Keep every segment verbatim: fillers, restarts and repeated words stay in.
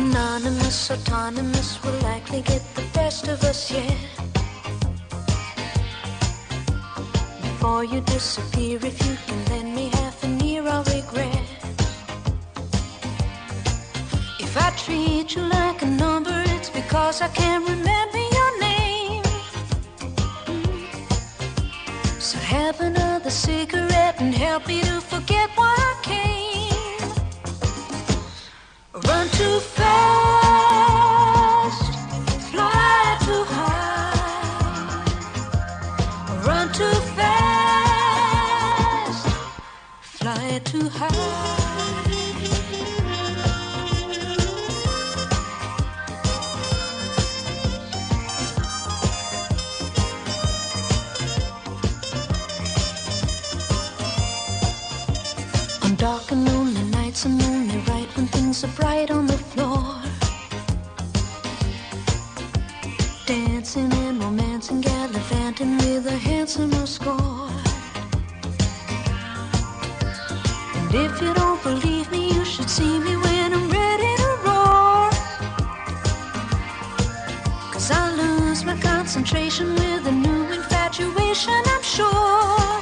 Anonymous, autonomous will likely get the best of us yet. Before you disappear, if you can lend me half an ear, I'll regret. If I treat you like a number, it's because I can't remember your name. So have another cigarette and help me to forget why I came. Run too fast, fly too high. Run too fast, fly too high. Dark and lonely nights are only right when things are bright on the floor. Dancing and romancing, gallivanting with a handsomer score. And if you don't believe me, you should see me when I'm ready to roar. Cause I lose my concentration with a new infatuation, I'm sure.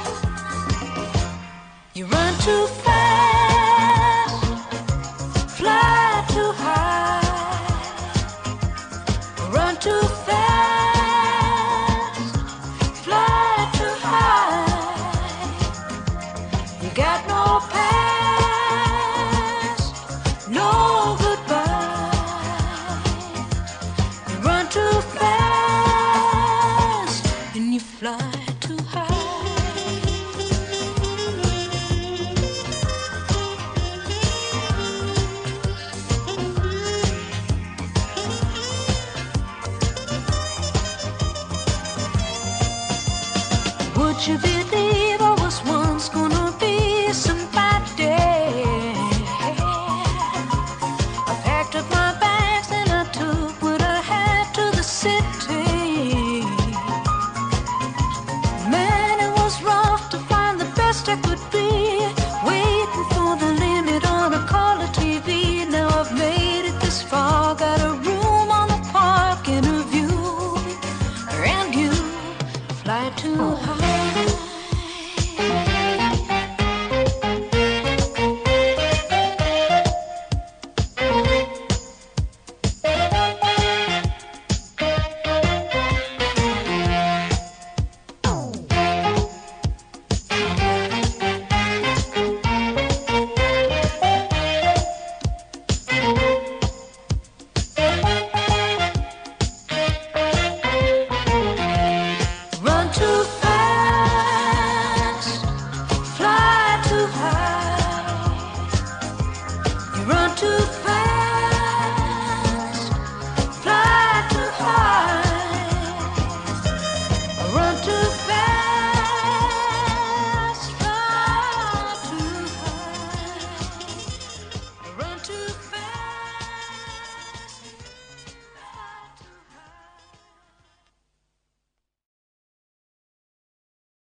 You run too fast, fly too high. Run too fast, fly too high. You got no past, no goodbye. You run too fast and you fly too high. Would you be